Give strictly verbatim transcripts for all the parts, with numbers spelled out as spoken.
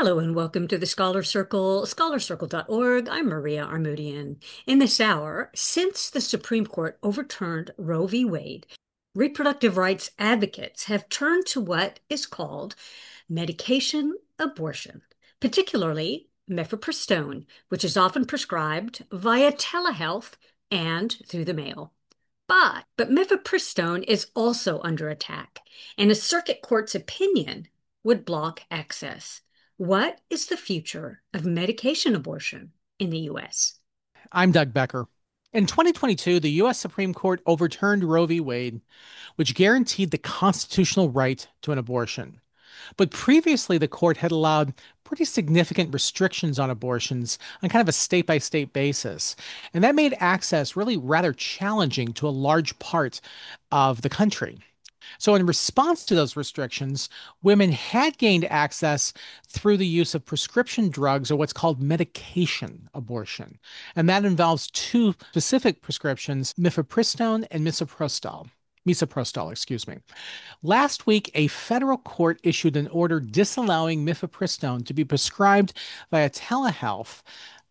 Hello and welcome to the Scholar Circle, scholar circle dot org. I'm Maria Armoudian. In this hour, since the Supreme Court overturned Roe v. Wade, reproductive rights advocates have turned to what is called medication abortion, particularly mifepristone, which is often prescribed via telehealth and through the mail. But, but mifepristone is also under attack, and a circuit court's opinion would block access. What is the future of medication abortion in the U S? I'm Doug Becker. In twenty twenty-two, the U S Supreme Court overturned Roe v. Wade, which guaranteed the constitutional right to an abortion. But previously, the court had allowed pretty significant restrictions on abortions on kind of a state by state basis. And that made access really rather challenging to a large part of the country. So, in response to those restrictions, women had gained access through the use of prescription drugs or what's called medication abortion. And that involves two specific prescriptions, mifepristone and misoprostol. Misoprostol, excuse me. Last week, a federal court issued an order disallowing mifepristone to be prescribed via telehealth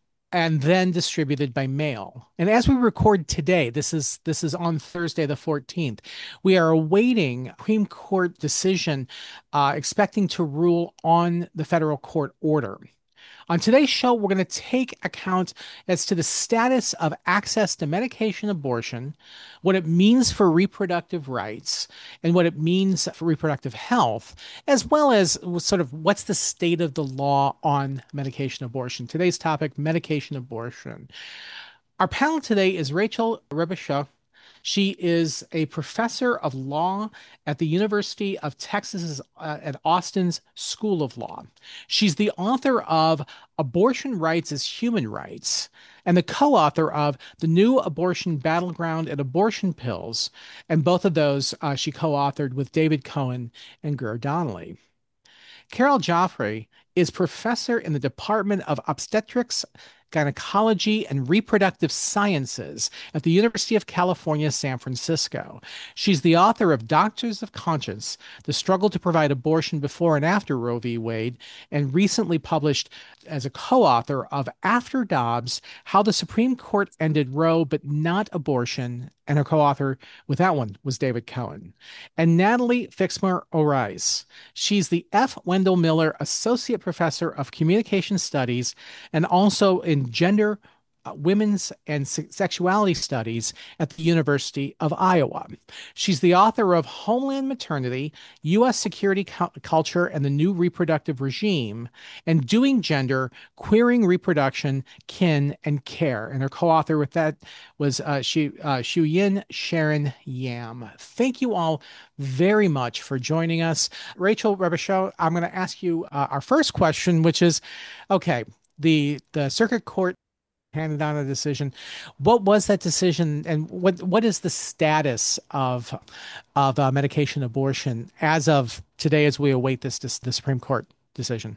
and then distributed by mail. And as we record today, this is this is on Thursday the fourteenth, we are awaiting Supreme Court decision, uh, expecting to rule on the federal court order. On today's show, we're going to take account as to the status of access to medication abortion, what it means for reproductive rights, and what it means for reproductive health, as well as sort of what's the state of the law on medication abortion. Today's topic, medication abortion. Our panel today is Rachel Rebuscha. She is a professor of law at the University of Texas uh, at Austin's School of Law. She's the author of Abortion Rights as Human Rights and the co-author of The New Abortion Battleground and Abortion Pills. And both of those uh, she co-authored with David Cohen and Greer Donnelly. Carol Joffre is professor in the Department of Obstetrics, Gynecology, and Reproductive Sciences at the University of California, San Francisco. She's the author of Doctors of Conscience, The Struggle to Provide Abortion Before and After Roe v. Wade, and recently published as a co-author of After Dobbs, How the Supreme Court Ended Roe But Not Abortion, and her co-author with that one was David Cohen. And Natalie Fixmer-Orice. She's the F. Wendell Miller Associate Professor of Communication Studies and also in Gender, uh, Women's, and Se- Sexuality Studies at the University of Iowa. She's the author of Homeland Maternity, U S. Security Cu- Culture and the New Reproductive Regime, and Doing Gender, Queering Reproduction, Kin, and Care. And her co-author with that was uh, Shu, uh, Yin Sharon Yam. Thank you all very much for joining us. Rachel Rebuscha, I'm going to ask you uh, our first question, which is, okay, the the circuit court handed down a decision. What was that decision, and what what is the status of of uh, medication abortion as of today, as we await this, this the Supreme Court decision?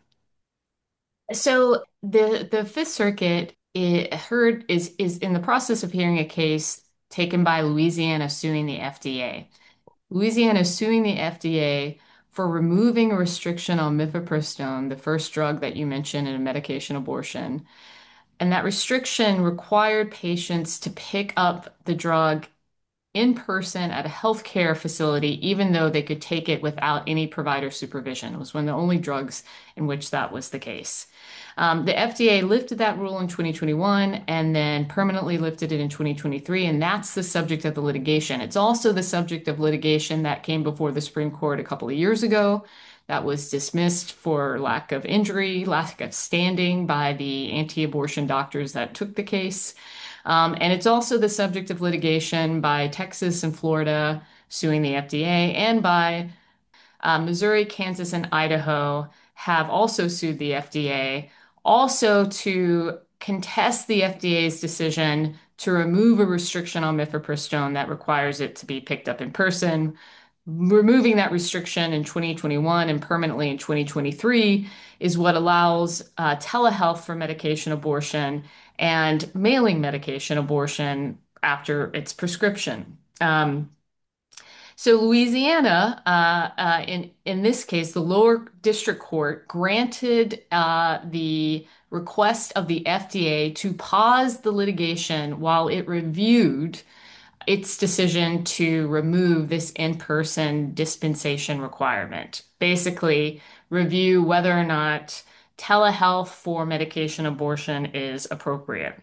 So the the Fifth Circuit it heard is is in the process of hearing a case taken by Louisiana suing the F D A. Louisiana is suing the F D A for removing a restriction on mifepristone, the first drug that you mentioned in a medication abortion. And that restriction required patients to pick up the drug in person at a healthcare facility, even though they could take it without any provider supervision. It was one of the only drugs in which that was the case. Um, the F D A lifted that rule in twenty twenty-one and then permanently lifted it in twenty twenty-three, and that's the subject of the litigation. It's also the subject of litigation that came before the Supreme Court a couple of years ago that was dismissed for lack of injury, lack of standing by the anti-abortion doctors that took the case. Um, and it's also the subject of litigation by Texas and Florida suing the F D A, and by uh, Missouri, Kansas, and Idaho have also sued the F D A, also to contest the F D A's decision to remove a restriction on mifepristone that requires it to be picked up in person. Removing that restriction in twenty twenty-one and permanently in twenty twenty-three is what allows uh, telehealth for medication abortion and mailing medication abortion after its prescription. Um, So Louisiana, uh, uh, in in this case, the lower district court granted uh, the request of the F D A to pause the litigation while it reviewed its decision to remove this in-person dispensation requirement. Basically, review whether or not telehealth for medication abortion is appropriate.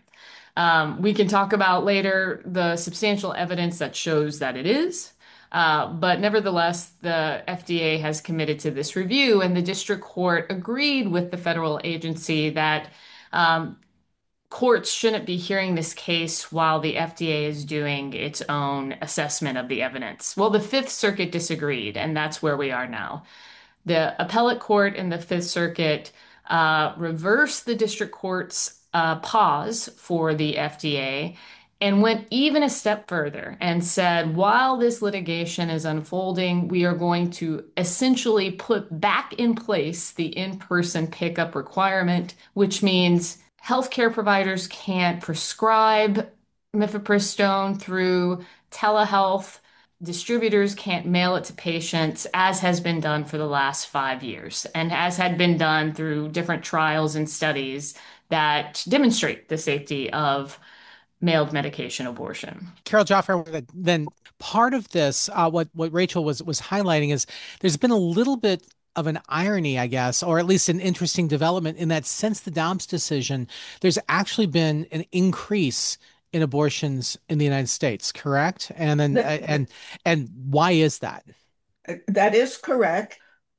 Um, we can talk about later the substantial evidence that shows that it is. Uh, but nevertheless, the F D A has committed to this review, and the district court agreed with the federal agency that um, courts shouldn't be hearing this case while the F D A is doing its own assessment of the evidence. Well, the Fifth Circuit disagreed, and that's where we are now. The appellate court in the Fifth Circuit uh, reversed the district court's uh, pause for the F D A and went even a step further and said, while this litigation is unfolding, we are going to essentially put back in place the in-person pickup requirement, which means healthcare providers can't prescribe mifepristone through telehealth. Distributors can't mail it to patients, as has been done for the last five years, and as had been done through different trials and studies that demonstrate the safety of mailed medication abortion. Carol Jaffer, then part of this, uh, what what Rachel was was highlighting is there's been a little bit of an irony, I guess, or at least an interesting development in that since the Dobbs decision, there's actually been an increase in abortions in the United States, correct? And then uh, and and why is that? That is correct.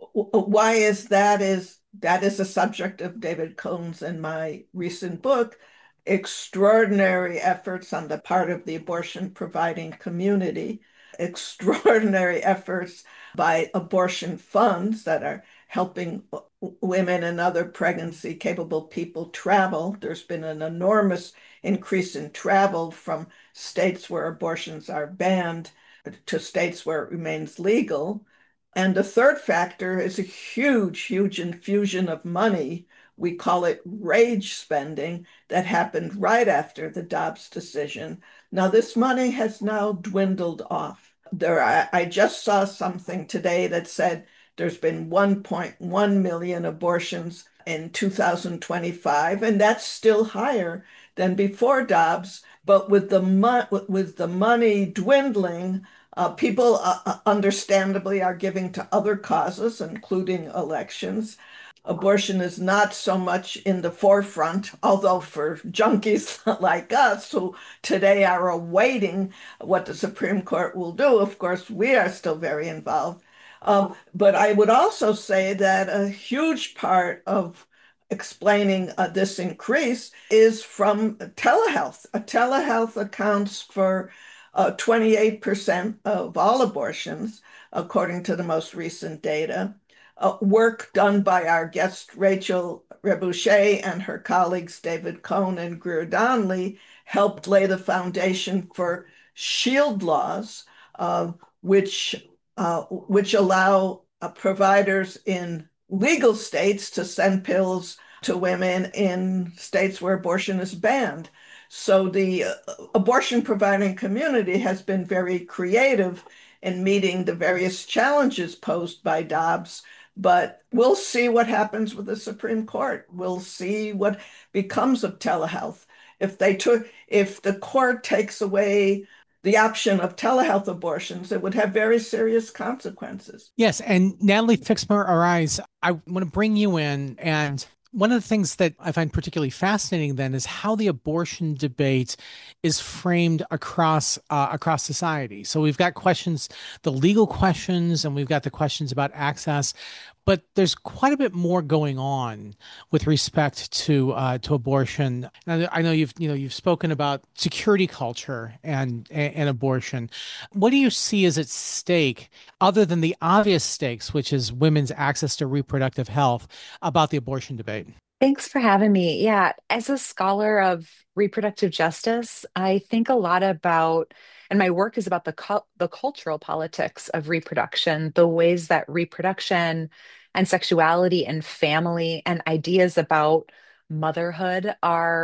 Why is that is that is a subject of David Cohn's and my recent book, extraordinary efforts on the part of the abortion providing community, extraordinary efforts by abortion funds that are helping women and other pregnancy capable people travel. There's been an enormous increase in travel from states where abortions are banned to states where it remains legal. And the third factor is a huge, huge infusion of money. We call it rage spending that happened right after the Dobbs decision. Now, this money has now dwindled off. There, I, I just saw something today that said there's been one point one million abortions in two thousand twenty-five, and that's still higher than before Dobbs. But with the mo- with the money dwindling, uh, people uh, understandably are giving to other causes, including elections. Abortion is not so much in the forefront, although for junkies like us who today are awaiting what the Supreme Court will do, of course, we are still very involved. Um, but I would also say that a huge part of explaining uh, this increase is from telehealth. Uh, telehealth accounts for uh, twenty-eight percent of all abortions, according to the most recent data. Uh, work done by our guest Rachel Rebouche and her colleagues David Cohn and Greer Donnelly helped lay the foundation for shield laws, uh, which uh, which allow uh, providers in legal states to send pills to women in states where abortion is banned. So the uh, abortion providing community has been very creative in meeting the various challenges posed by Dobbs. But we'll see what happens with the Supreme Court. We'll see what becomes of telehealth. If they took, if the court takes away the option of telehealth abortions, it would have very serious consequences. Yes, and Natalie Fixmer-Arraez, I want to bring you in. And one of the things that I find particularly fascinating then is how the abortion debate is framed across uh, across society. So we've got questions, the legal questions, and we've got the questions about access. But there's quite a bit more going on with respect to uh, to abortion. And I know you've you know you've spoken about security culture and, and and abortion. What do you see as at stake, other than the obvious stakes, which is women's access to reproductive health, about the abortion debate? Thanks for having me. Yeah, as a scholar of reproductive justice, I think a lot about, and my work is about the cul the cultural politics of reproduction, the ways that reproduction and sexuality and family and ideas about motherhood are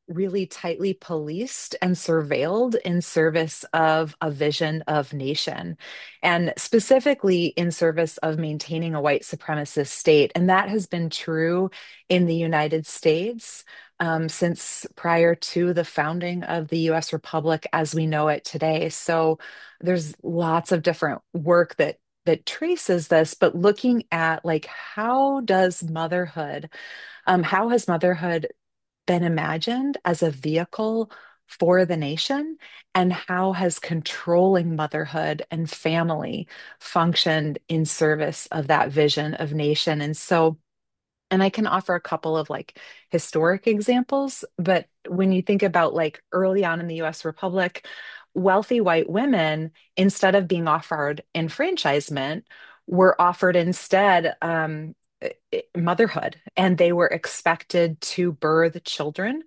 really tightly policed and surveilled in service of a vision of nation, and specifically in service of maintaining a white supremacist state. And that has been true in the United States um, since prior to the founding of the U S Republic as we know it today. So there's lots of different work that that traces this, but looking at like how does motherhood, um, how has motherhood been imagined as a vehicle for the nation, and how has controlling motherhood and family functioned in service of that vision of nation? And so, and I can offer a couple of like historic examples, but when you think about like early on in the U S Republic, wealthy white women, instead of being offered enfranchisement, were offered instead um, motherhood, and they were expected to birth children,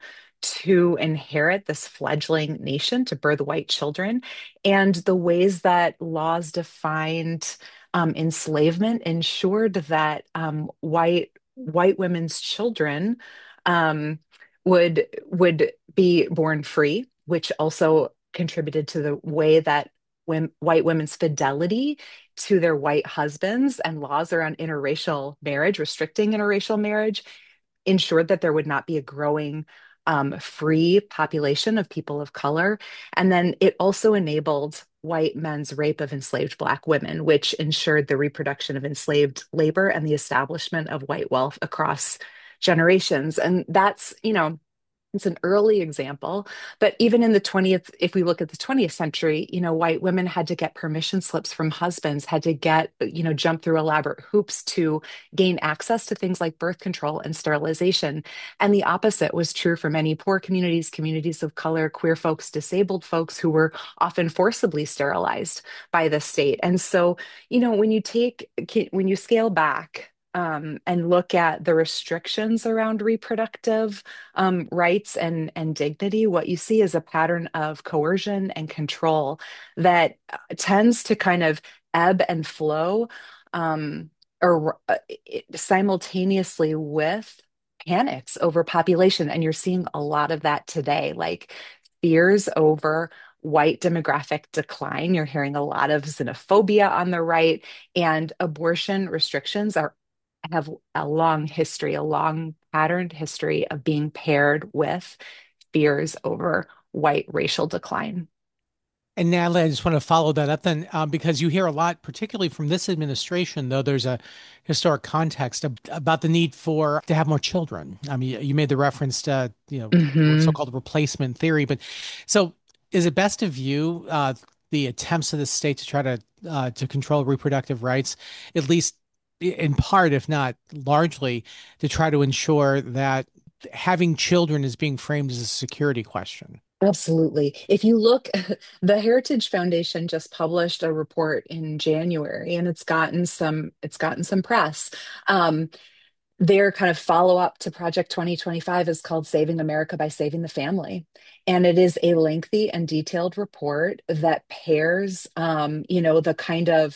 to inherit this fledgling nation, to birth white children. And the ways that laws defined um, enslavement ensured that um, white white women's children um, would would be born free, which also contributed to the way that when, white women's fidelity to their white husbands, and laws around interracial marriage, restricting interracial marriage, ensured that there would not be a growing um, free population of people of color. And then it also enabled white men's rape of enslaved Black women, which ensured the reproduction of enslaved labor and the establishment of white wealth across generations. And that's, you know, it's an early example, but even in the twentieth, if we look at the twentieth century, you know, white women had to get permission slips from husbands, had to get, you know, jump through elaborate hoops to gain access to things like birth control and sterilization. And the opposite was true for many poor communities, communities of color, queer folks, disabled folks who were often forcibly sterilized by the state. And so, you know, when you take, when you scale back, um, and look at the restrictions around reproductive um, rights and, and dignity, what you see is a pattern of coercion and control that uh, tends to kind of ebb and flow um, or uh, simultaneously with panics over population. And you're seeing a lot of that today, like fears over white demographic decline. You're hearing a lot of xenophobia on the right, and abortion restrictions are have a long history, a long patterned history of being paired with fears over white racial decline. And Natalie, I just want to follow that up then, um, because you hear a lot, particularly from this administration, though there's a historic context ab- about the need for to have more children. I mean, you made the reference to, you know, Mhm. so-called replacement theory, but so is it best to view uh, the attempts of the state to try to uh, to control reproductive rights, at least in part, if not largely, to try to ensure that having children is being framed as a security question? Absolutely. If you look, the Heritage Foundation just published a report in January, and it's gotten some it's gotten some press. Um, their kind of follow up to Project twenty twenty-five is called Saving America by Saving the Family. And it is a lengthy and detailed report that pairs, um, you know, the kind of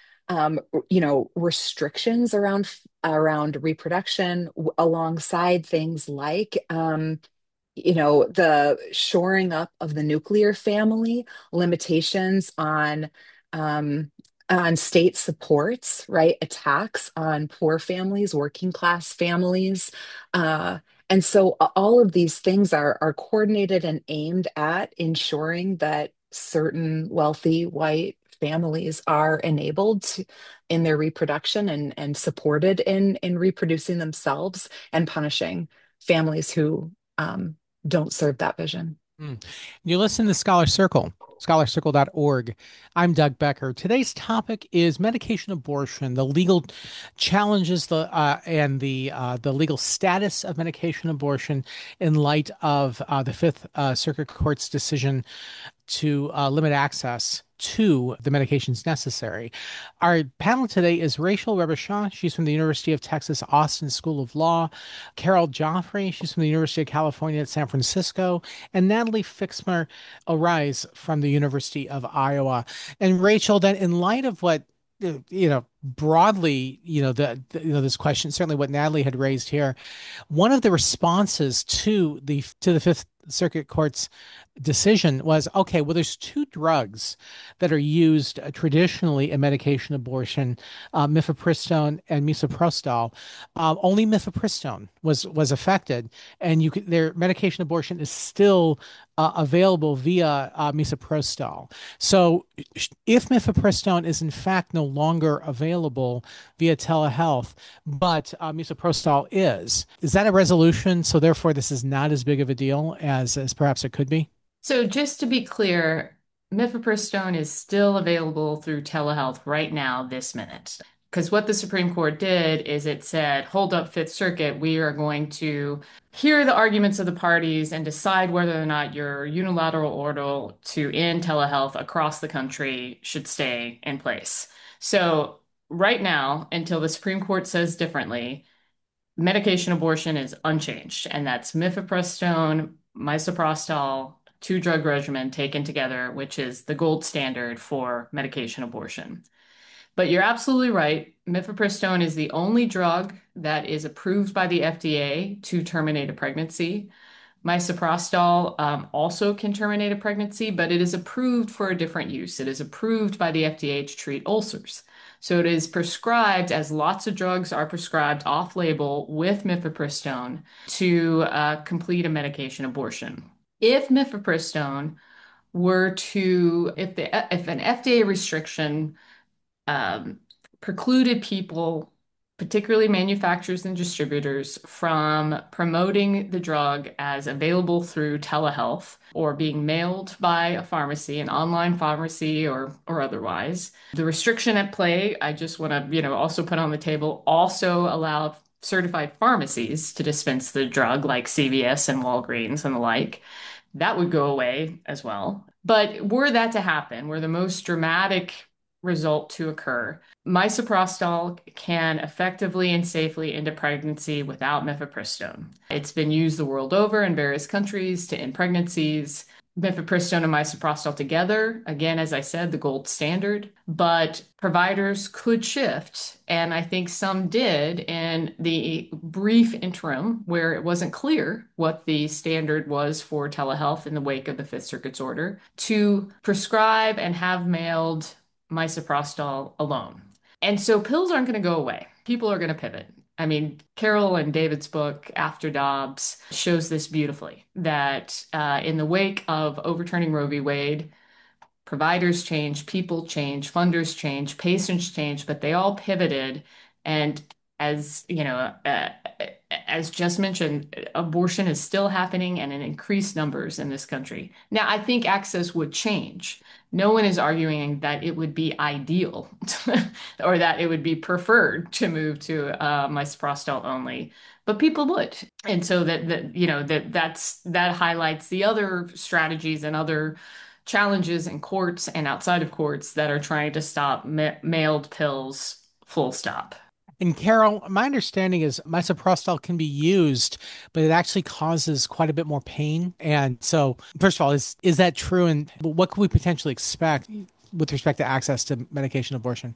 um, you know, restrictions around around reproduction w- alongside things like um, you know, the shoring up of the nuclear family, limitations on um, on state supports, right? Attacks on poor families, working class families. Uh, and so a- all of these things are are coordinated and aimed at ensuring that certain wealthy white families are enabled to, in their reproduction, and and supported in in reproducing themselves, and punishing families who um, don't serve that vision. Mm. You listen to Scholar Circle, scholar circle dot org. I'm Doug Becker. Today's topic is medication abortion, the legal challenges the uh, and the uh, the legal status of medication abortion in light of uh, the Fifth uh, Circuit Court's decision to uh, limit access to the medications necessary. Our panel today is Rachel Rebechan. She's from the University of Texas Austin School of Law. Carol Joffrey. She's from the University of California at San Francisco. And Natalie Fixmer Arise from the University of Iowa. And Rachel, then in light of what you know, broadly, you know, the, the you know this question, certainly what Natalie had raised here, one of the responses to the to the Fifth Circuit Court's decision was, okay, well, there's two drugs that are used uh, traditionally in medication abortion, uh, mifepristone and misoprostol. Uh, only mifepristone was was affected, and you could, their medication abortion is still uh, available via uh, misoprostol. So, if mifepristone is in fact no longer available via telehealth, but uh, misoprostol is, is that a resolution? So therefore, this is not as big of a deal as as perhaps it could be. So just to be clear, mifepristone is still available through telehealth right now, this minute. Because what the Supreme Court did is it said, hold up, Fifth Circuit, we are going to hear the arguments of the parties and decide whether or not your unilateral order to end telehealth across the country should stay in place. So right now, until the Supreme Court says differently, medication abortion is unchanged, and that's mifepristone, misoprostol, two drug regimen taken together, which is the gold standard for medication abortion. But you're absolutely right. Mifepristone is the only drug that is approved by the F D A to terminate a pregnancy. Misoprostol um, also can terminate a pregnancy, but it is approved for a different use. It is approved by the F D A to treat ulcers. So it is prescribed, as lots of drugs are prescribed off-label with mifepristone, to uh, complete a medication abortion. If mifepristone were to, if the if an F D A restriction um, precluded people, particularly manufacturers and distributors, from promoting the drug as available through telehealth or being mailed by a pharmacy, an online pharmacy or or otherwise. The restriction at play, I just want to, you know, also put on the table, also allowed certified pharmacies to dispense the drug like C V S and Walgreens and the like. That would go away as well. But were that to happen, were the most dramatic result to occur, misoprostol can effectively and safely end a pregnancy without mifepristone. It's been used the world over in various countries to end pregnancies. Mifepristone and misoprostol together, again, as I said, the gold standard, but providers could shift, and I think some did in the brief interim where it wasn't clear what the standard was for telehealth in the wake of the Fifth Circuit's order, to prescribe and have mailed misoprostol alone. And so pills aren't going to go away. People are going to pivot. I mean, Carol and David's book, After Dobbs, shows this beautifully, that uh, in the wake of overturning Roe v. Wade, providers change, people change, funders change, patients change, but they all pivoted. And as you know, uh, as just mentioned, abortion is still happening and in increased numbers in this country. Now, I think access would change. No one is arguing that it would be ideal or that it would be preferred to move to uh, misoprostol only, but people would. And so that, that you know, that that's that highlights the other strategies and other challenges in courts and outside of courts that are trying to stop ma mailed pills, full stop. And Carol, my understanding is misoprostol can be used, but it actually causes quite a bit more pain. And so, first of all, is is that true? And what could we potentially expect with respect to access to medication abortion?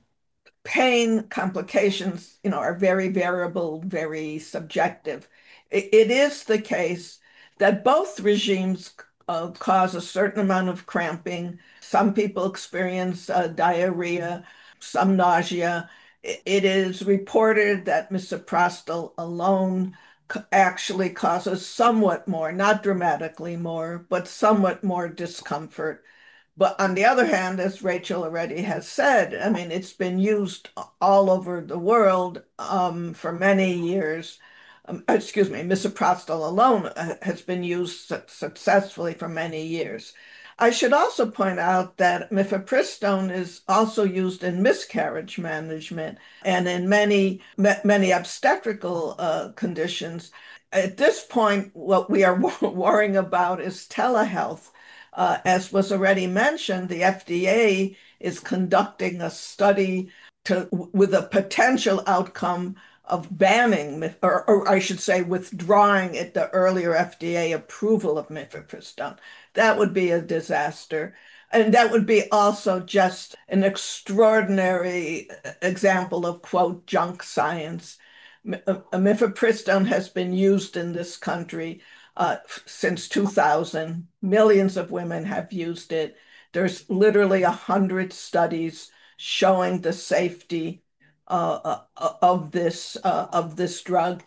Pain complications, you know, are very variable, very subjective. It, it is the case that both regimes uh, cause a certain amount of cramping. Some people experience uh, diarrhea, some nausea. It is reported that misoprostol alone actually causes somewhat more, not dramatically more, but somewhat more discomfort. But on the other hand, as Rachel already has said, I mean, it's been used all over the world um, for many years. Um, excuse me, misoprostol alone uh, has been used su successfully for many years. I should also point out that mifepristone is also used in miscarriage management and in many, many obstetrical uh, conditions. At this point, what we are worrying about is telehealth. Uh, as was already mentioned, the F D A is conducting a study to, with a potential outcome of banning, or, or I should say, withdrawing it, the earlier F D A approval of mifepristone. That would be a disaster. And that would be also just an extraordinary example of, quote, junk science. Mifepristone has been used in this country uh, since two thousand. Millions of women have used it. There's literally a hundred studies showing the safety uh, uh, of this uh, of this drug.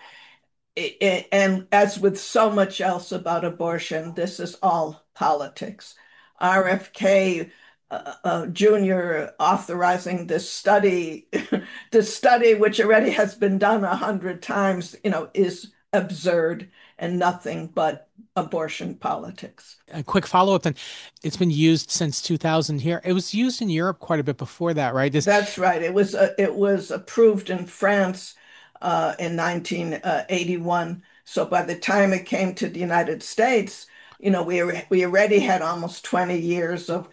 And as with so much else about abortion, this is all politics. R F K uh, uh, Junior authorizing this study, this study which already has been done a hundred times, you know, is absurd and nothing but abortion politics. A quick follow-up then. It's been used since two thousand here. It was used in Europe quite a bit before that, right? This... That's right. It was uh, it was approved in France uh, in nineteen eighty-one. So by the time it came to the United States, you know, we we already had almost twenty years of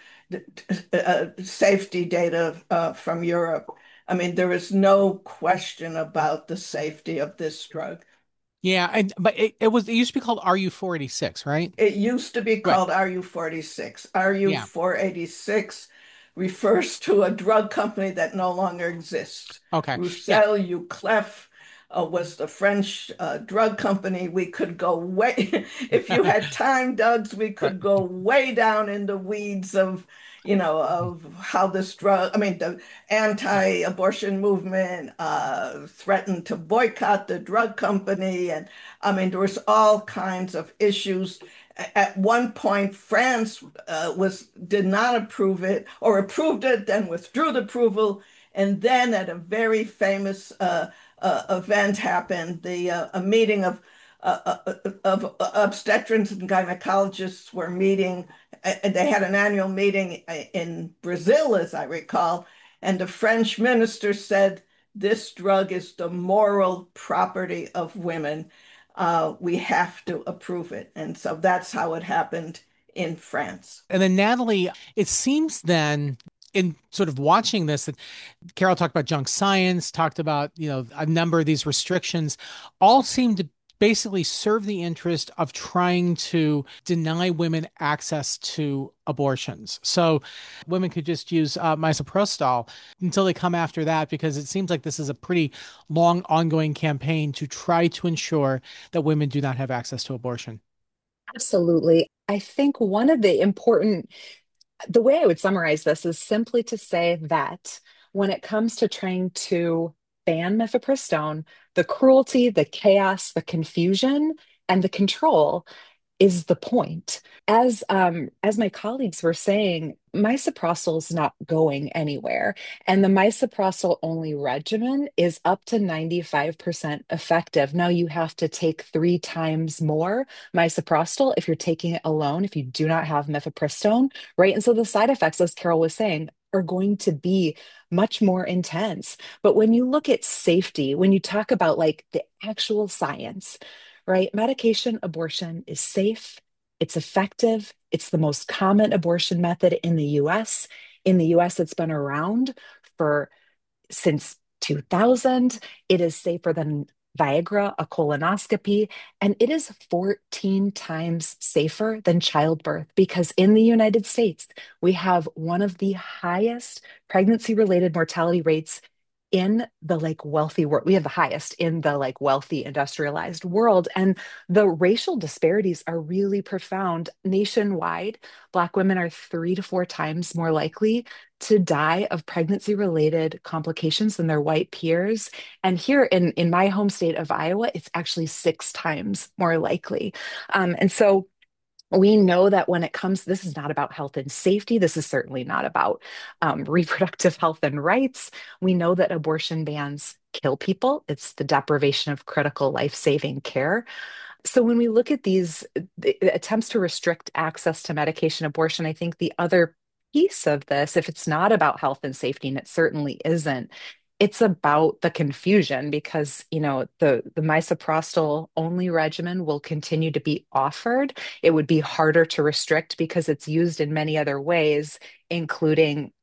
uh, safety data uh, from Europe. I mean, there is no question about the safety of this drug. Yeah, and, but it, it was it used to be called R U four eighty-six, right? It used to be called right. R U forty-six. R U four eighty-six yeah. refers to a drug company that no longer exists. Okay. Roussel yeah. Youclef uh, was the French uh, drug company. We could go way, if you had time, Doug's, we could go way down in the weeds of, you know, of how this drug, I mean, the anti-abortion movement uh, threatened to boycott the drug company. And I mean, there was all kinds of issues. At one point, France uh, was did not approve it or approved it, then withdrew the approval. And then at a very famous uh, uh, event happened, the uh, a meeting of, uh, of obstetricians and gynecologists were meeting. And they had an annual meeting in Brazil, as I recall, and the French minister said, this drug is the moral property of women. Uh, we have to approve it. And so that's how it happened in France. And then, Natalie, it seems then, in sort of watching this, that Carol talked about junk science, talked about, you know, a number of these restrictions, all seem to basically serve the interest of trying to deny women access to abortions. So women could just use uh, misoprostol until they come after that, because it seems like this is a pretty long ongoing campaign to try to ensure that women do not have access to abortion. Absolutely. I think one of the important, the way I would summarize this is simply to say that when it comes to trying to ban mifepristone, the cruelty, the chaos, the confusion, and the control is the point. As um, as my colleagues were saying, misoprostol is not going anywhere, and the misoprostol only regimen is up to ninety-five percent effective. Now you have to take three times more misoprostol if you're taking it alone, if you do not have mifepristone, right? And so the side effects, as Carol was saying, are going to be much more intense. But when you look at safety, when you talk about like the actual science, right? Medication abortion is safe, it's effective, it's the most common abortion method in the U S. In the U S, it's been around for since two thousand. It is safer than Viagra, a colonoscopy, and it is fourteen times safer than childbirth, because in the United States, we have one of the highest pregnancy-related mortality rates in the like wealthy world. We have the highest in the like wealthy industrialized world. And the racial disparities are really profound. Nationwide, Black women are three to four times more likely to die of pregnancy-related complications than their white peers. And here in, in my home state of Iowa, it's actually six times more likely. Um, and so we know that when it comes, this is not about health and safety. This is certainly not about um, reproductive health and rights. We know that abortion bans kill people. It's the deprivation of critical life-saving care. So when we look at these the attempts to restrict access to medication abortion, I think the other piece of this, if it's not about health and safety, and it certainly isn't, it's about the confusion, because, you know, the, the misoprostol only regimen will continue to be offered. It would be harder to restrict because it's used in many other ways, including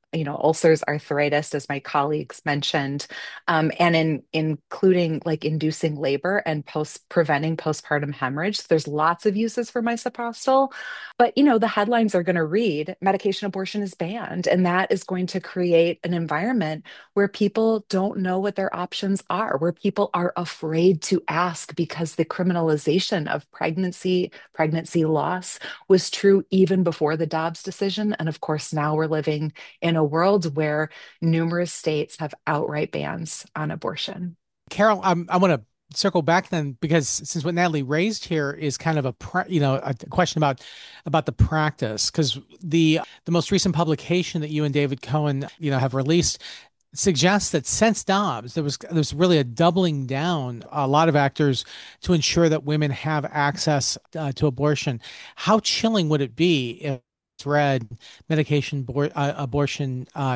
you know, ulcers, arthritis, as my colleagues mentioned, um, and in including like inducing labor and post preventing postpartum hemorrhage. There's lots of uses for misoprostol, but you know, the headlines are going to read medication abortion is banned, and that is going to create an environment where people don't know what their options are, where people are afraid to ask because the criminalization of pregnancy, pregnancy loss was true even before the Dobbs decision. And of course, now we're living in a world where numerous states have outright bans on abortion. Carol, I'm, I want to circle back then, because since what Natalie raised here is kind of a you know a question about about the practice, because the the most recent publication that you and David Cohen you know have released suggests that since Dobbs, there was there's really a doubling down a lot of actors to ensure that women have access uh, to abortion. How chilling would it be if it's read medication abor- uh, abortion uh,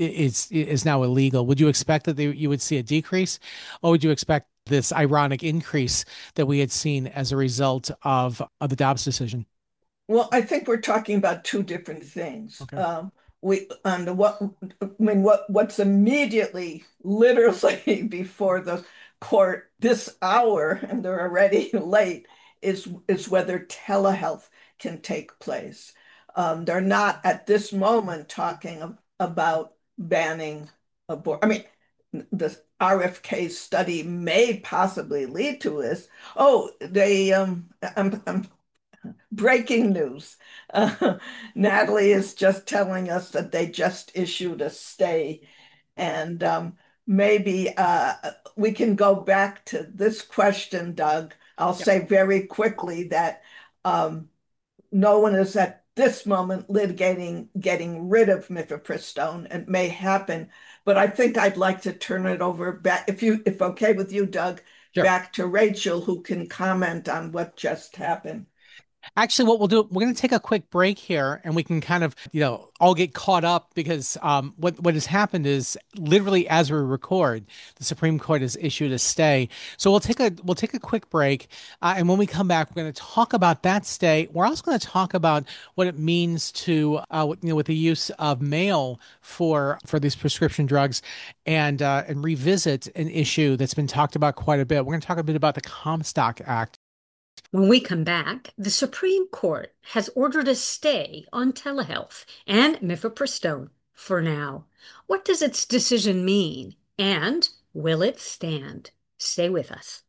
is is now illegal? Would you expect that they, you would see a decrease, or would you expect this ironic increase that we had seen as a result of, of the Dobbs decision? Well, I think we're talking about two different things. Okay. Um, we and what I mean, what what's immediately, literally before the court this hour, and they're already late, is is whether telehealth can take place. Um, they're not at this moment talking of, about banning abortion. I mean, the R F K study may possibly lead to this. Oh, they um, I'm, I'm breaking news. Uh, Natalie is just telling us that they just issued a stay. And um, maybe uh, we can go back to this question, Doug. I'll Yep. say very quickly that um, no one is at this moment litigating getting rid of mifepristone. It may happen, but I think I'd like to turn it over back, if you if okay with you, Doug, Sure. back to Rachel, who can comment on what just happened. Actually, what we'll do, we're going to take a quick break here, and we can kind of, you know, all get caught up, because um, what what has happened is, literally as we record, the Supreme Court has issued a stay. So we'll take a we'll take a quick break, uh, and when we come back, we're going to talk about that stay. We're also going to talk about what it means to, uh, you know, with the use of mail for for these prescription drugs, and uh, and revisit an issue that's been talked about quite a bit. We're going to talk a bit about the Comstock Act. When we come back, the Supreme Court has ordered a stay on telehealth and mifepristone for now. What does its decision mean? And will it stand? Stay with us.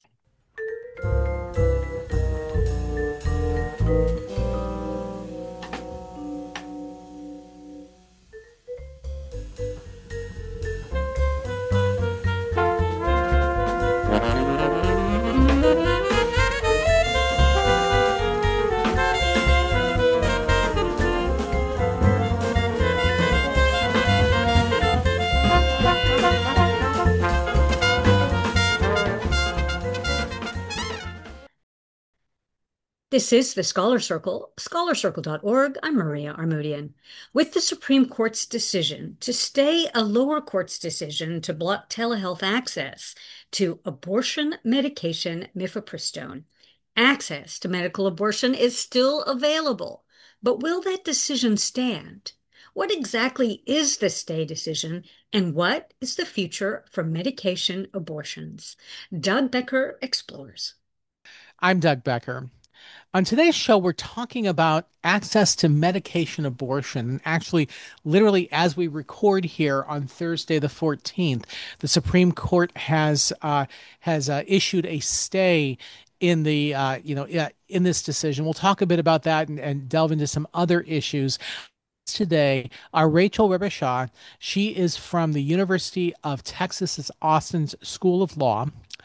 This is the Scholar Circle, scholar circle dot org. I'm Maria Armoudian. With the Supreme Court's decision to stay a lower court's decision to block telehealth access to abortion medication mifepristone, access to medical abortion is still available. But will that decision stand? What exactly is the stay decision, and what is the future for medication abortions? Doug Becker explores. I'm Doug Becker. On today's show, we're talking about access to medication abortion. And actually, literally, as we record here on Thursday the fourteenth, the Supreme Court has uh, has uh, issued a stay in the uh, you know uh, in this decision. We'll talk a bit about that, and, and delve into some other issues. Today are Rachel Rebeshaw. She is from the University of Texas Austin's School of Law.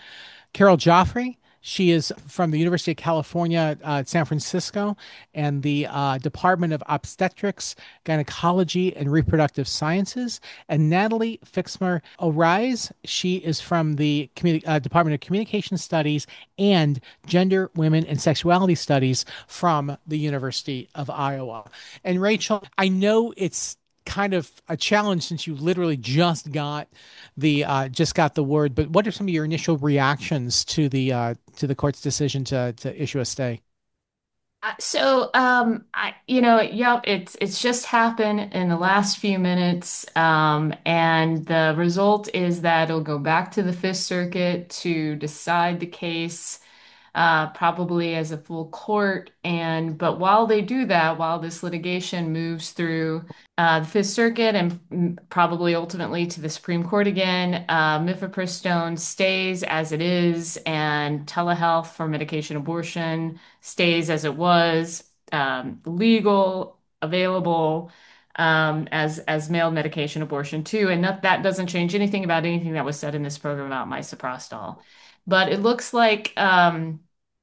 Carol Joffrey. She is from the University of California, uh, San Francisco, and the uh, Department of Obstetrics, Gynecology, and Reproductive Sciences. And Natalie Fixmer-Orise, she is from the Communi- uh, Department of Communication Studies and Gender, Women, and Sexuality Studies from the University of Iowa. And Rachel, I know it's kind of a challenge since you literally just got the uh, just got the word. But what are some of your initial reactions to the uh, to the court's decision to to issue a stay? Uh, So, um, I, you know, yep, it's it's just happened in the last few minutes, um, and the result is that it'll go back to the Fifth Circuit to decide the case, uh, probably as a full court. And but while they do that, while this litigation moves through uh, the Fifth Circuit and mm, probably ultimately to the Supreme Court again, uh, mifepristone stays as it is, and telehealth for medication abortion stays as it was, um, legal, available. Um, as as male medication abortion too, and that that doesn't change anything about anything that was said in this program about misoprostol. But it looks like um,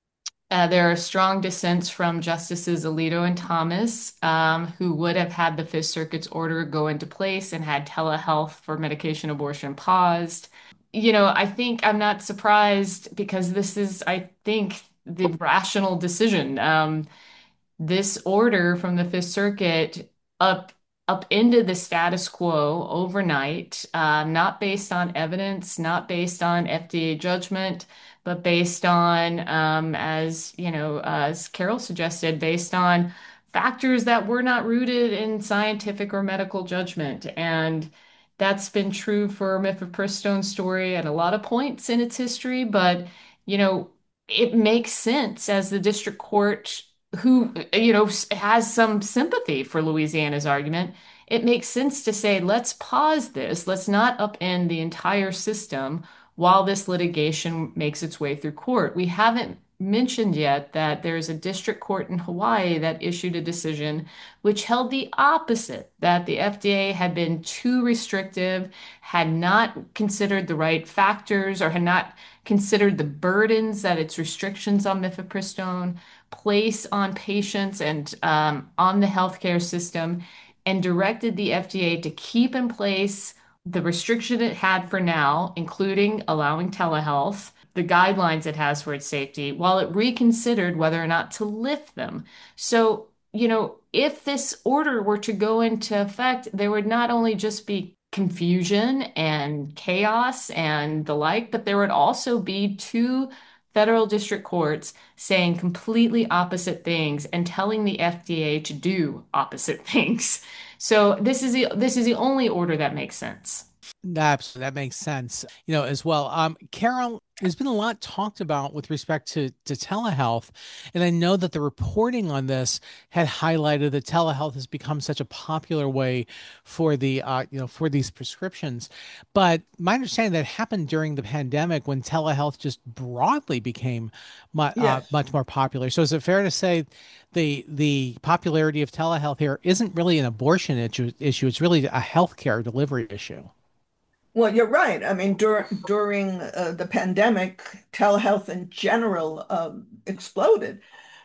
uh, there are strong dissents from Justices Alito and Thomas, um, who would have had the Fifth Circuit's order go into place and had telehealth for medication abortion paused. You know, I think I'm not surprised because this is, I think, the rational decision. Um, this order from the Fifth Circuit up upended the status quo overnight, uh, not based on evidence, not based on F D A judgment, but based on, um, as you know, as Carol suggested, based on factors that were not rooted in scientific or medical judgment. And that's been true for mifepristone's story at a lot of points in its history, but you know, it makes sense as the district court who, you know, has some sympathy for Louisiana's argument. It makes sense to say, let's pause this. Let's not upend the entire system while this litigation makes its way through court. We haven't mentioned yet that there's a district court in Hawaii that issued a decision which held the opposite, that the F D A had been too restrictive, had not considered the right factors, or had not considered the burdens that its restrictions on mifepristone place on patients and um, on the healthcare system, and directed the F D A to keep in place the restriction it had for now, including allowing telehealth, the guidelines it has for its safety, while it reconsidered whether or not to lift them. So, you know, if this order were to go into effect, there would not only just be confusion and chaos and the like, but there would also be two federal district courts saying completely opposite things and telling the F D A to do opposite things. So this is the this is the only order that makes sense. Absolutely, that makes sense. You know, as well. Um, Carol, there's been a lot talked about with respect to to telehealth, and I know that the reporting on this had highlighted that telehealth has become such a popular way for the uh, you know, for these prescriptions. But my understanding that happened during the pandemic when telehealth just broadly became mu uh, Yes. much more popular. So is it fair to say the the popularity of telehealth here isn't really an abortion issue, issue, it's really a healthcare delivery issue? Well, you're right. I mean, dur during uh, the pandemic, telehealth in general um, exploded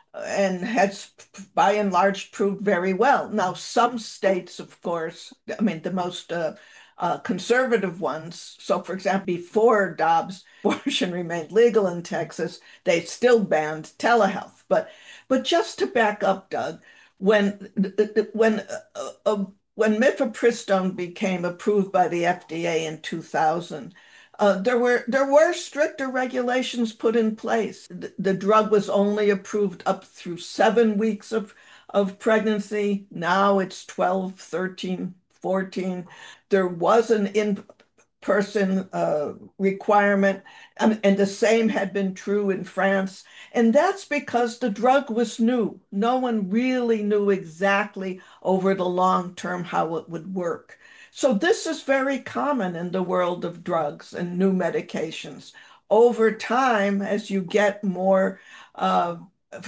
and has by and large proved very well. Now, some states, of course, I mean, the most uh, uh, conservative ones. So, for example, before Dobbs, abortion remained legal in Texas, they still banned telehealth. But, but just to back up, Doug, when when uh, uh, when mifepristone became approved by the F D A in two thousand, uh, there were there were stricter regulations put in place. The, the drug was only approved up through seven weeks of of pregnancy. Now it's twelve, thirteen, fourteen. There was an in person uh, requirement, um, and the same had been true in France. And that's because the drug was new. No one really knew exactly over the long term how it would work. So this is very common in the world of drugs and new medications. Over time, as you get more uh,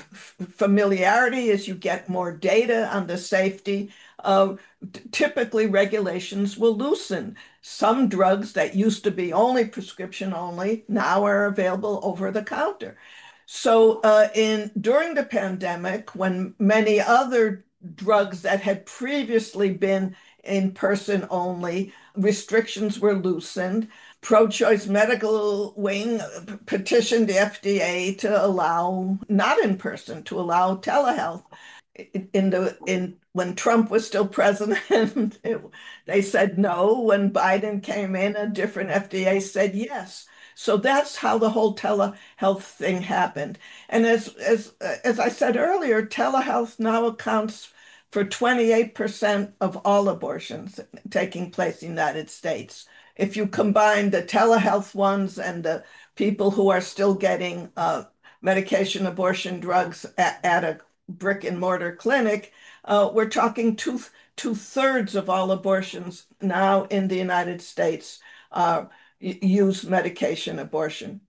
familiarity, as you get more data on the safety, uh, typically regulations will loosen. Some drugs that used to be only prescription only now are available over the counter. So uh, in during the pandemic, when many other drugs that had previously been in person only, restrictions were loosened. Pro-choice medical wing petitioned the F D A to allow not in person, to allow telehealth. In the in when Trump was still president, it, they said no. When Biden came in, a different F D A said yes. So that's how the whole telehealth thing happened. And as as as I said earlier, telehealth now accounts for twenty-eight percent of all abortions taking place in the United States. If you combine the telehealth ones and the people who are still getting uh, medication abortion drugs at, at a brick and mortar clinic, uh, we're talking two two thirds of all abortions now in the United States uh, use medication abortion.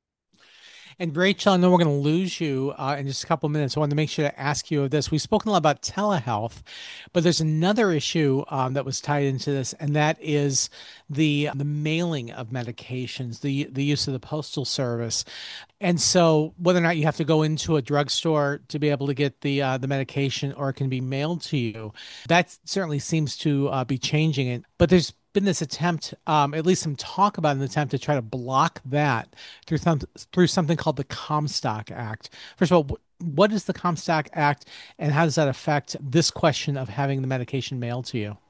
And Rachel, I know we're going to lose you uh, in just a couple of minutes. I wanted to make sure to ask you of this. We've spoken a lot about telehealth, but there's another issue um, that was tied into this, and that is the the mailing of medications, the the use of the postal service. And so, whether or not you have to go into a drugstore to be able to get the uh, the medication, or it can be mailed to you, that certainly seems to uh, be changing it. But there's been this attempt, um, at least some talk about an attempt to try to block that through some, through something called the Comstock Act. First of all, wh- what is the Comstock Act, and how does that affect this question of having the medication mailed to you?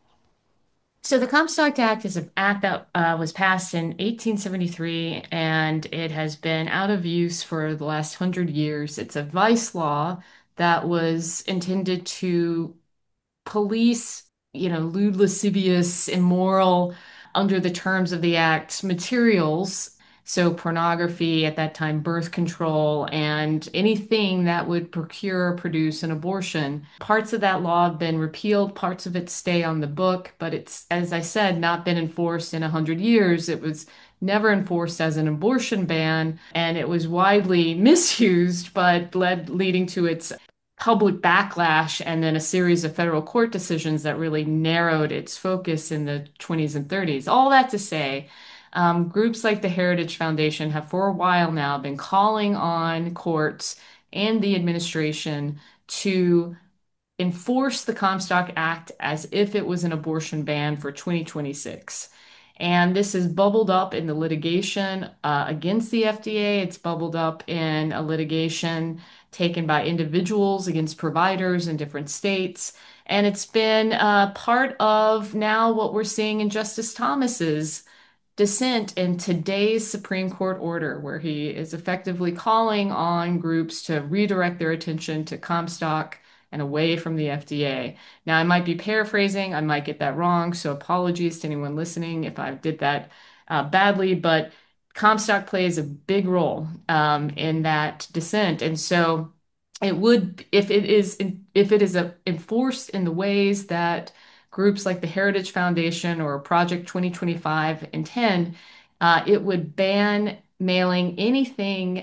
So the Comstock Act is an act that uh, was passed in eighteen seventy-three, and it has been out of use for the last hundred years. It's a vice law that was intended to police, you know, lewd, lascivious, immoral, under the terms of the act, materials. So pornography at that time, birth control, and anything that would procure or produce an abortion. Parts of that law have been repealed, parts of it stay on the book, but it's, as I said, not been enforced in a hundred years. It was never enforced as an abortion ban, and it was widely misused, but led leading to its public backlash and then a series of federal court decisions that really narrowed its focus in the twenties and thirties. All that to say, um, groups like the Heritage Foundation have for a while now been calling on courts and the administration to enforce the Comstock Act as if it was an abortion ban for twenty twenty-six. And this has bubbled up in the litigation uh, against the F D A. It's bubbled up in a litigation taken by individuals against providers in different states. And it's been uh, part of now what we're seeing in Justice Thomas's dissent in today's Supreme Court order, where he is effectively calling on groups to redirect their attention to Comstock and away from the F D A. Now, I might be paraphrasing, I might get that wrong, so apologies to anyone listening if I did that uh, badly, but Comstock plays a big role um, in that dissent. And so it would, if it is, if it is a, enforced in the ways that groups like the Heritage Foundation or Project twenty twenty-five intend, uh, it would ban mailing anything,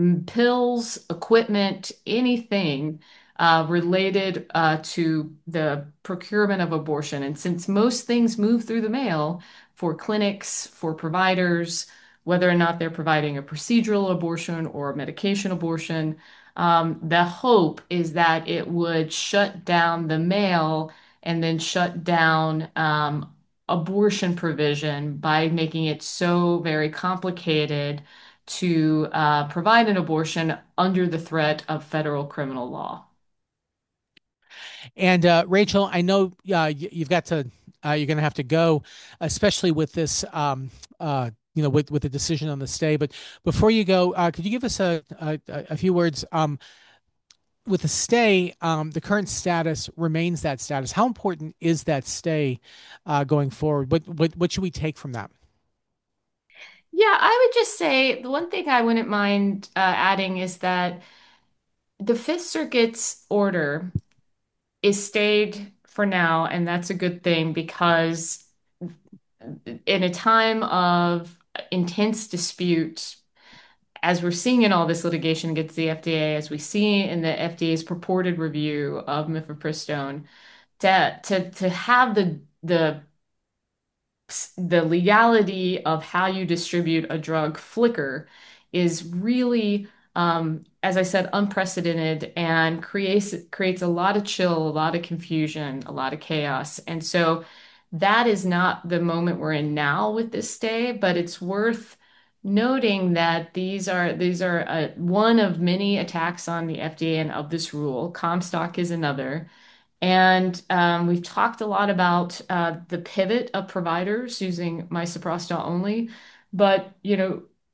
pills, equipment, anything uh, related uh, to the procurement of abortion. And since most things move through the mail for clinics, for providers, whether or not they're providing a procedural abortion or a medication abortion, um, the hope is that it would shut down the mail and then shut down um, abortion provision by making it so very complicated to uh, provide an abortion under the threat of federal criminal law. And uh, Rachel, I know uh, y- you've got to, uh, you're going to have to go, especially with this, um, uh, you know, with with the decision on the stay. But before you go, uh, could you give us a a, a few words? Um, with the stay, um, the current status remains that status. How important is that stay uh, going forward? What what what should we take from that? Yeah, I would just say the one thing I wouldn't mind uh, adding is that the Fifth Circuit's order is stayed for now, and that's a good thing because in a time of intense dispute, as we're seeing in all this litigation against the F D A, as we see in the F D A's purported review of mifepristone, to to to have the the the legality of how you distribute a drug flicker is really, um, as I said, unprecedented and creates creates a lot of chill, a lot of confusion, a lot of chaos. And so that is not the moment we're in now with this stay, but it's worth noting that these are these are uh, one of many attacks on the F D A and of this rule. Comstock is another. And um, we've talked a lot about uh, the pivot of providers using misoprostol only, but you know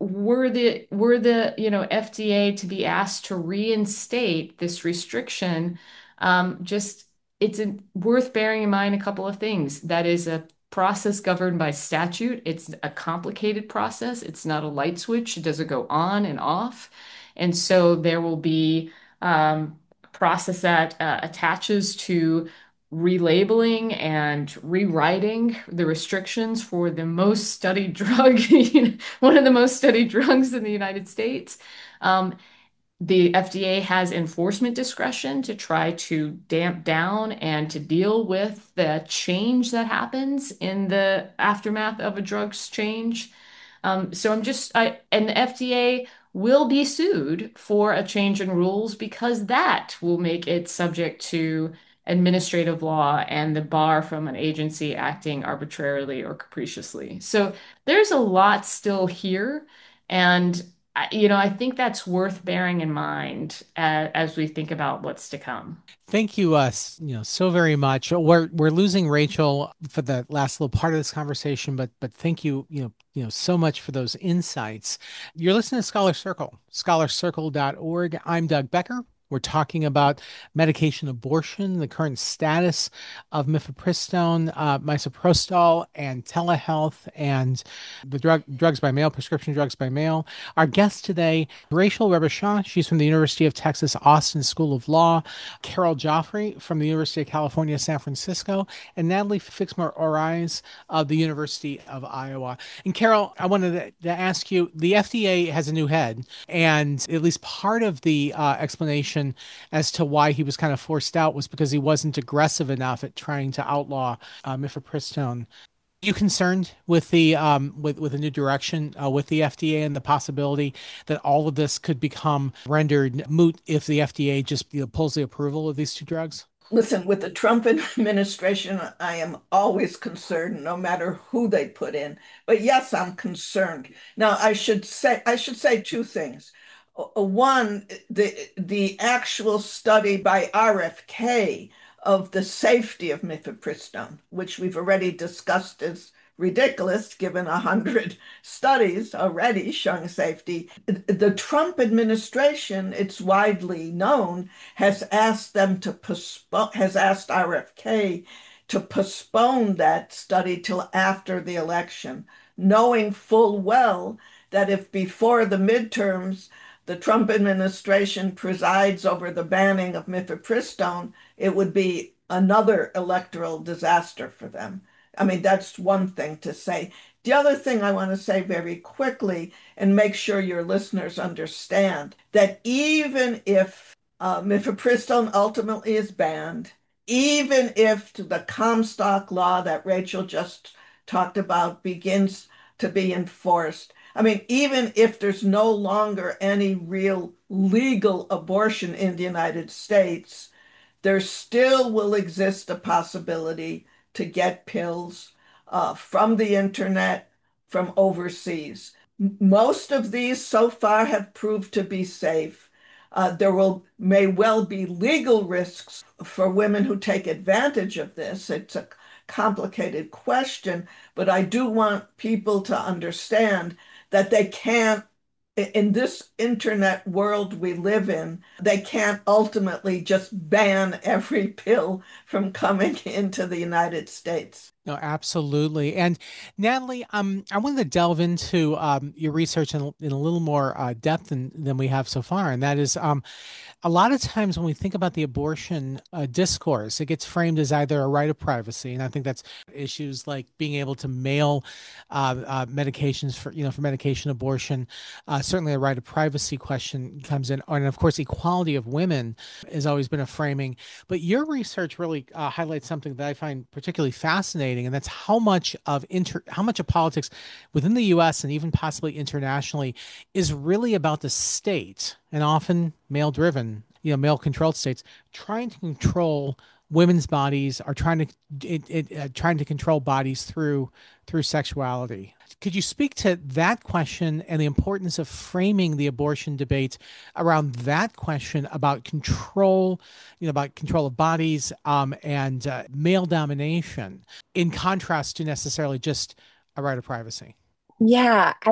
were the were the you know F D A to be asked to reinstate this restriction, um, just it's a, worth bearing in mind a couple of things. That is a process governed by statute. It's a complicated process. It's not a light switch. It doesn't go on and off, and so there will be um, a process that uh, attaches to relabeling and rewriting the restrictions for the most studied drug, you know, one of the most studied drugs in the United States. Um, the F D A has enforcement discretion to try to damp down and to deal with the change that happens in the aftermath of a drug's change. Um, so I'm just, I, and the F D A will be sued for a change in rules because that will make it subject to administrative law and the bar from an agency acting arbitrarily or capriciously. So there's a lot still here. And, I- you know, I think that's worth bearing in mind as, as we think about what's to come. Thank you, uh, s- you know, so very much. We're we're losing Rachel for the last little part of this conversation, but but thank you, you know, you know, so much for those insights. You're listening to Scholar Circle, scholar circle dot org. I'm Doug Becker. We're talking about medication abortion, the current status of mifepristone, uh, misoprostol, and telehealth, and the drug drugs by mail, prescription drugs by mail. Our guest today, Rachel Rebeshah. She's from the University of Texas Austin School of Law. Carol Joffrey from the University of California, San Francisco, and Natalie Fixmer-Orais of the University of Iowa. And Carol, I wanted to, to ask you, the F D A has a new head, and at least part of the uh, explanation as to why he was kind of forced out was because he wasn't aggressive enough at trying to outlaw uh, mifepristone. Are you concerned with the um, with with a new direction uh, with the F D A and the possibility that all of this could become rendered moot if the F D A just you know, pulls the approval of these two drugs? Listen, with the Trump administration, I am always concerned, no matter who they put in. But yes, I'm concerned. Now, I should say I should say two things. Uh, One, the the actual study by R F K of the safety of mifepristone, which we've already discussed as ridiculous given a hundred studies already showing safety. The Trump administration, it's widely known, has asked them to postpone, has asked R F K to postpone that study till after the election, knowing full well that if before the midterms the Trump administration presides over the banning of mifepristone, it would be another electoral disaster for them. I mean, that's one thing to say. The other thing I want to say very quickly and make sure your listeners understand that even if uh, mifepristone ultimately is banned, even if the Comstock law that Rachel just talked about begins to be enforced, I mean, even if there's no longer any real legal abortion in the United States, there still will exist a possibility to get pills uh, from the internet, from overseas. Most of these so far have proved to be safe. Uh, there will may well be legal risks for women who take advantage of this. It's a complicated question, but I do want people to understand that they can't, in this internet world we live in, they can't ultimately just ban every pill from coming into the United States. No, absolutely. And Natalie, um, I wanted to delve into um, your research in, in a little more uh, depth than, than we have so far. And that is um, a lot of times when we think about the abortion uh, discourse, it gets framed as either a right of privacy. And I think that's issues like being able to mail uh, uh, medications for, you know, for medication abortion. Uh, certainly a right of privacy question comes in. And of course, equality of women has always been a framing. But your research really uh, highlights something that I find particularly fascinating, and that's how much of inter how much of politics within the U S and even possibly internationally is really about the state, and often male driven, you know, male controlled states trying to control women's bodies, are trying to it, it, uh, trying to control bodies through through sexuality. Could you speak to that question and the importance of framing the abortion debate around that question about control, you know, about control of bodies um, and uh, male domination, in contrast to necessarily just a right of privacy? Yeah, I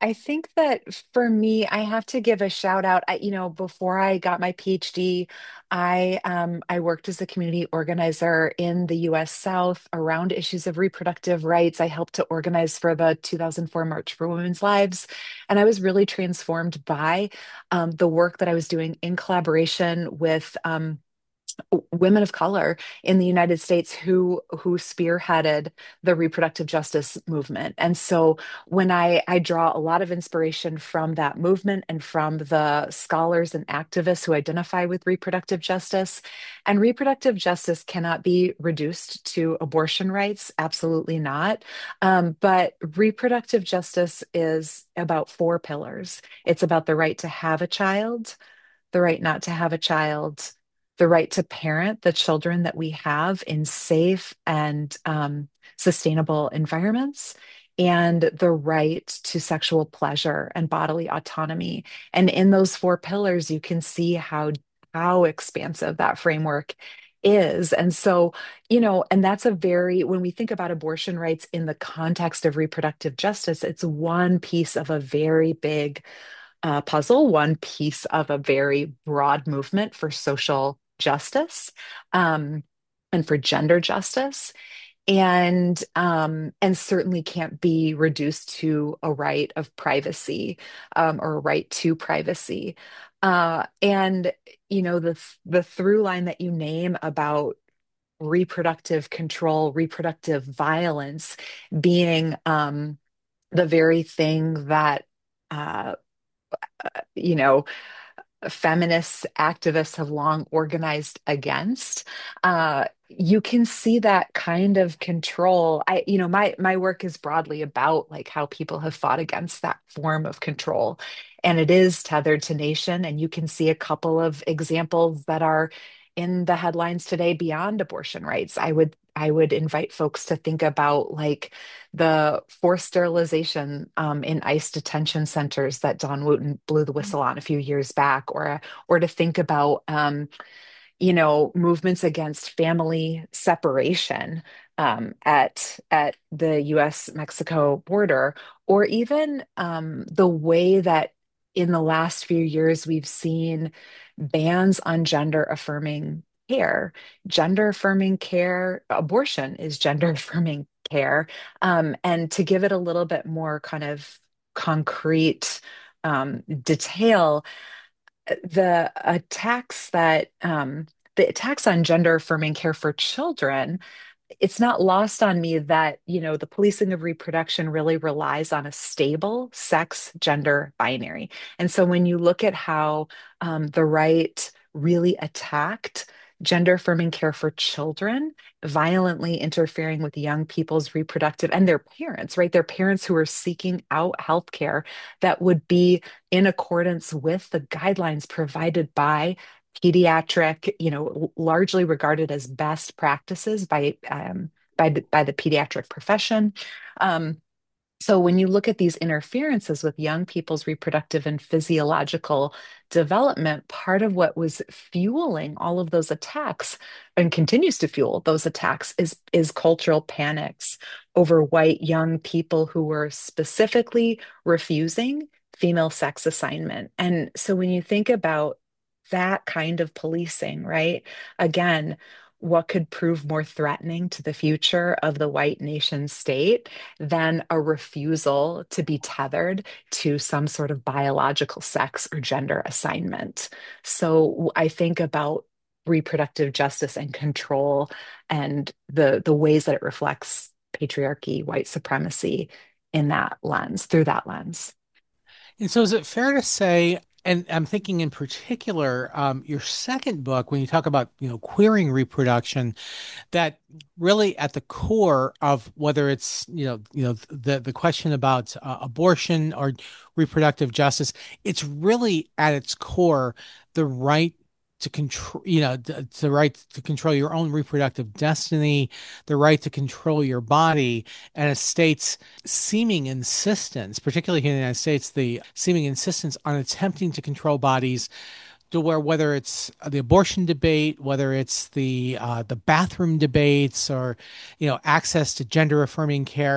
I think that for me, I have to give a shout out. I, you know, before I got my PhD, I um, I worked as a community organizer in the U S South around issues of reproductive rights. I helped to organize for the two thousand four March for Women's Lives, and I was really transformed by um, the work that I was doing in collaboration with. Um, women of color in the United States who who spearheaded the reproductive justice movement. And so when I I draw a lot of inspiration from that movement and from the scholars and activists who identify with reproductive justice. And reproductive justice cannot be reduced to abortion rights, absolutely not. Um, but reproductive justice is about four pillars. It's about the right to have a child, the right not to have a child, the right to parent the children that we have in safe and um, sustainable environments, and the right to sexual pleasure and bodily autonomy. And in those four pillars, you can see how how expansive that framework is. And so, you know, and that's a very, when we think about abortion rights in the context of reproductive justice, it's one piece of a very big uh, puzzle, one piece of a very broad movement for social justice um, and for gender justice, and um, and certainly can't be reduced to a right of privacy um, or a right to privacy. Uh, and you know the the through line that you name about reproductive control, reproductive violence being um, the very thing that uh, you know feminist activists have long organized against. Uh, you can see that kind of control. I, you know, my my work is broadly about like how people have fought against that form of control, and it is tethered to nation. And you can see a couple of examples that are in the headlines today beyond abortion rights. I would I would invite folks to think about like the forced sterilization um, in ICE detention centers that Don Wooten blew the whistle on a few years back, or or to think about um, you know movements against family separation um, at at the U S Mexico border, or even um, the way that in the last few years we've seen bans on gender affirming care. Gender affirming care, abortion is gender affirming care. Um, and to give it a little bit more kind of concrete um, detail, the attacks that um, the attacks on gender affirming care for children, it's not lost on me that, you know, the policing of reproduction really relies on a stable sex gender binary. And so when you look at how um, the right really attacked gender affirming care for children, violently interfering with young people's reproductive and their parents, right? Their parents who are seeking out healthcare that would be in accordance with the guidelines provided by pediatric, you know, largely regarded as best practices by um, by the, by the pediatric profession. Um, so when you look at these interferences with young people's reproductive and physiological development, part of what was fueling all of those attacks and continues to fuel those attacks is, is cultural panics over white young people who were specifically refusing female sex assignment. And so when you think about that kind of policing, right? Again, what could prove more threatening to the future of the white nation state than a refusal to be tethered to some sort of biological sex or gender assignment? So I think about reproductive justice and control and the the ways that it reflects patriarchy, white supremacy in that lens, through that lens. And so is it fair to say, and I'm thinking in particular, um, your second book, when you talk about, you know, queering reproduction, that really at the core of whether it's, you know, you know, the the question about uh, abortion or reproductive justice, it's really at its core the right to control, you know, the, the right to control your own reproductive destiny, the right to control your body, and a state's seeming insistence, particularly here in the United States, the seeming insistence on attempting to control bodies to where whether it's the abortion debate, whether it's the uh, the bathroom debates, or you know access to gender affirming care,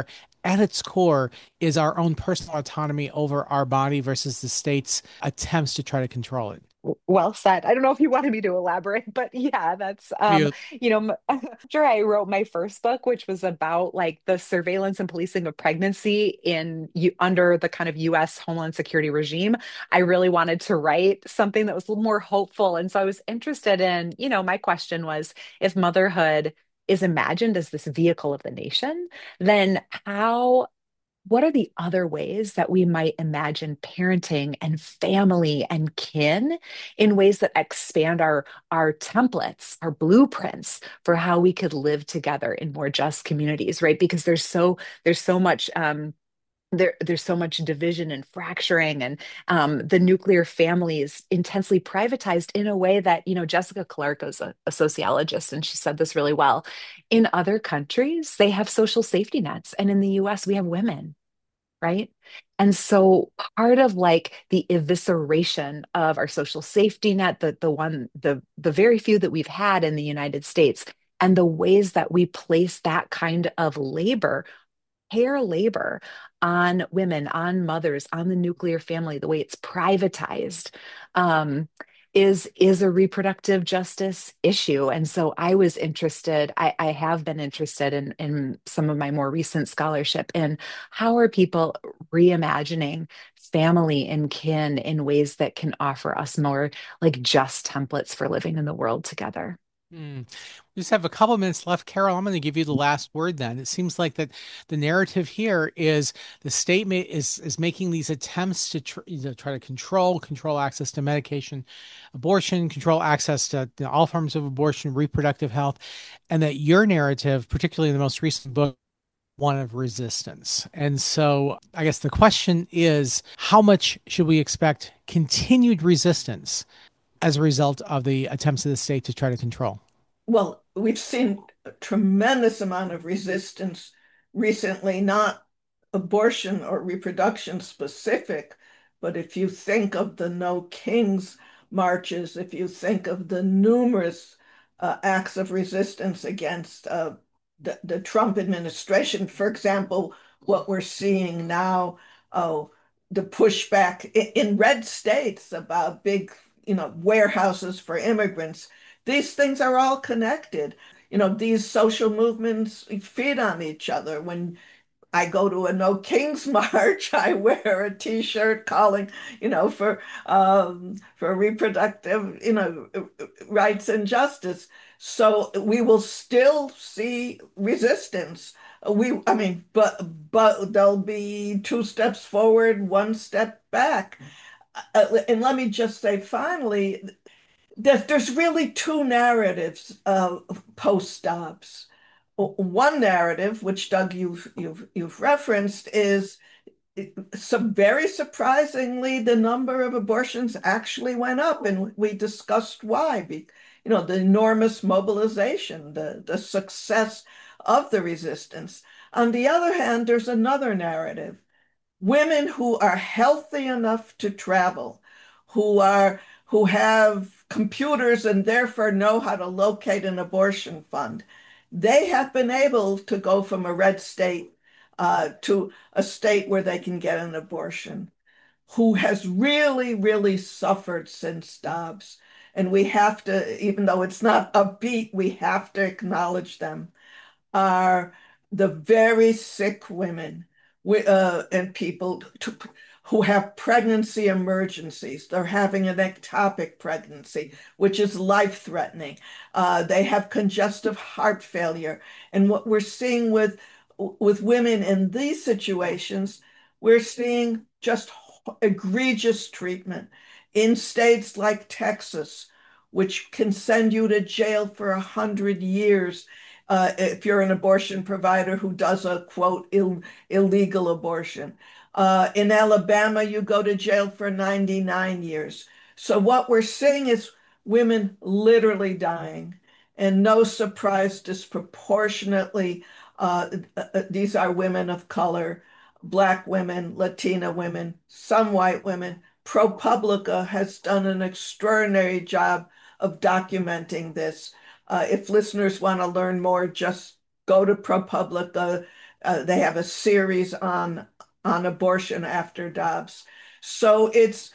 at its core is our own personal autonomy over our body versus the state's attempts to try to control it. Well said. I don't know if you wanted me to elaborate, but yeah, that's um, You, you know, m- after I wrote my first book, which was about like the surveillance and policing of pregnancy in you under the kind of U S Homeland Security regime, I really wanted to write something that was a little more hopeful. And so I was interested in, you know, my question was if motherhood is imagined as this vehicle of the nation, then how what are the other ways that we might imagine parenting and family and kin in ways that expand our our templates, our blueprints for how we could live together in more just communities, right? Because there's so there's so much um, there, there's so much division and fracturing, and um, the nuclear family is intensely privatized in a way that, you know, Jessica Clark is a, a sociologist, and she said this really well. In other countries, they have social safety nets, and in the U S, we have women, right? And so part of like the evisceration of our social safety net, the the one the the very few that we've had in the United States, and the ways that we place that kind of labor, hair labor on women, on mothers, on the nuclear family, the way it's privatized, um, is is a reproductive justice issue. And so I was interested, I, I have been interested in in some of my more recent scholarship in how are people reimagining family and kin in ways that can offer us more like just templates for living in the world together. Hmm. We just have a couple minutes left. Carol, I'm going to give you the last word then. It seems like that the narrative here is the state ma is is making these attempts to, tr to try to control control access to medication, abortion, control access to, you know, all forms of abortion, reproductive health, and that your narrative, particularly in the most recent book, one of resistance. And so I guess the question is, how much should we expect continued resistance as a result of the attempts of the state to try to control? Well, we've seen a tremendous amount of resistance recently, not abortion or reproduction specific, but if you think of the No Kings marches, if you think of the numerous uh, acts of resistance against uh, the, the Trump administration, for example, what we're seeing now, oh, the pushback in, in red states about big, you know, warehouses for immigrants. These things are all connected. You know, these social movements feed on each other. When I go to a No Kings march, I wear a T-shirt calling, you know, for um, for reproductive, you know, rights and justice. So we will still see resistance. We, I mean, but but there'll be two steps forward, one step back. Uh, and let me just say, finally, there's, there's really two narratives of post-ops. One narrative, which Doug you've you've you've referenced, is some very surprisingly the number of abortions actually went up, and we discussed why. Be, you know, the enormous mobilization, the the success of the resistance. On the other hand, there's another narrative: women who are healthy enough to travel, who are who have computers and therefore know how to locate an abortion fund. They have been able to go from a red state uh, to a state where they can get an abortion, who has really, really suffered since Dobbs. And we have to, even though it's not upbeat, we have to acknowledge them, are the very sick women uh, and people to, who have pregnancy emergencies. They're having an ectopic pregnancy, which is life-threatening. Uh, they have congestive heart failure. And what we're seeing with, with women in these situations, we're seeing just egregious treatment in states like Texas, which can send you to jail for a hundred years uh, if you're an abortion provider who does a quote Ill, illegal abortion. Uh, in Alabama, you go to jail for ninety-nine years. So what we're seeing is women literally dying, and no surprise, disproportionately, uh, uh, these are women of color, Black women, Latina women, some white women. ProPublica has done an extraordinary job of documenting this. Uh, if listeners want to learn more, just go to ProPublica. Uh, they have a series on on abortion after Dobbs. So it's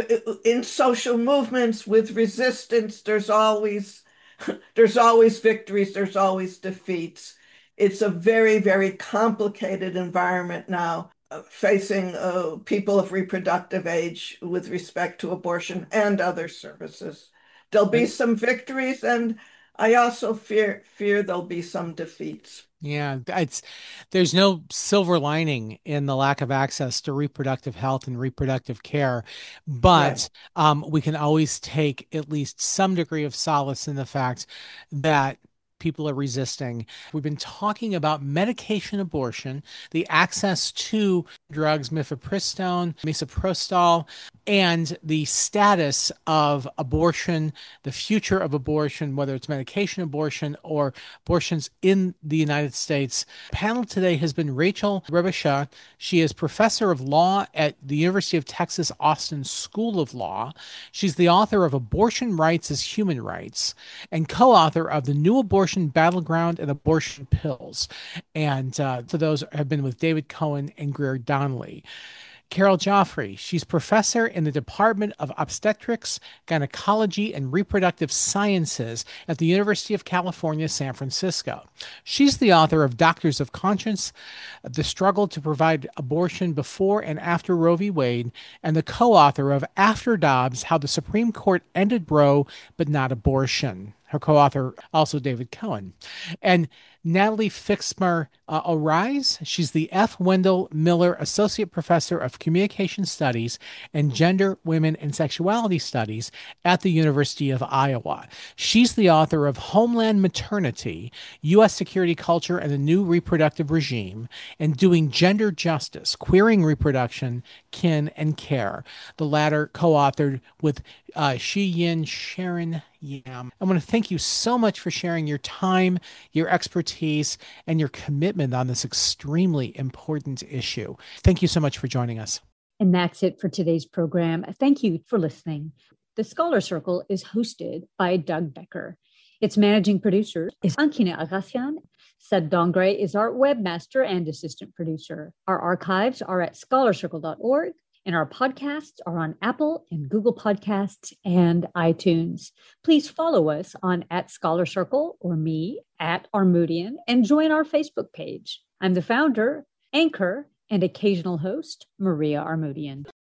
in social movements with resistance, there's always there's always victories, there's always defeats. It's a very, very complicated environment now, uh, facing uh, people of reproductive age with respect to abortion and other services. There'll be some victories, and I also fear fear there'll be some defeats. Yeah, it's there's no silver lining in the lack of access to reproductive health and reproductive care, but right. um, we can always take at least some degree of solace in the fact that people are resisting. We've been talking about medication abortion, the access to drugs, mifepristone, misoprostol, and the status of abortion, the future of abortion, whether it's medication abortion or abortions in the United States. The panel today has been Rachel Rebusha. She is professor of law at the University of Texas Austin School of Law. She's the author of Abortion Rights as Human Rights and co-author of The New Abortion Battleground and Abortion Pills. And uh, for those have been with David Cohen and Greer Donnelly. Carol Joffrey, she's professor in the Department of Obstetrics, Gynecology, and Reproductive Sciences at the University of California, San Francisco. She's the author of Doctors of Conscience, The Struggle to Provide Abortion Before and After Roe v. Wade, and the co-author of After Dobbs, How the Supreme Court Ended Roe But Not Abortion. Her co-author, also David Cohen. And Natalie Fixmer uh, Arise, she's the F. Wendell Miller Associate Professor of Communication Studies and Gender, Women, and Sexuality Studies at the University of Iowa. She's the author of Homeland Maternity, U S Security Culture and the New Reproductive Regime, and Doing Gender Justice, Queering Reproduction, Kin, and Care, the latter co-authored with uh, Shi-Yin Sharon Yam. I want to thank you so much for sharing your time, your expertise, and your commitment on this extremely important issue. Thank you so much for joining us. And that's it for today's program. Thank you for listening. The Scholar Circle is hosted by Doug Becker. Its managing producer is Ankina Agassian. Seb Dongre is our webmaster and assistant producer. Our archives are at scholar circle dot org. And our podcasts are on Apple and Google Podcasts and iTunes. Please follow us on at Scholar Circle or me at Armoudian and join our Facebook page. I'm the founder, anchor, and occasional host, Maria Armoudian.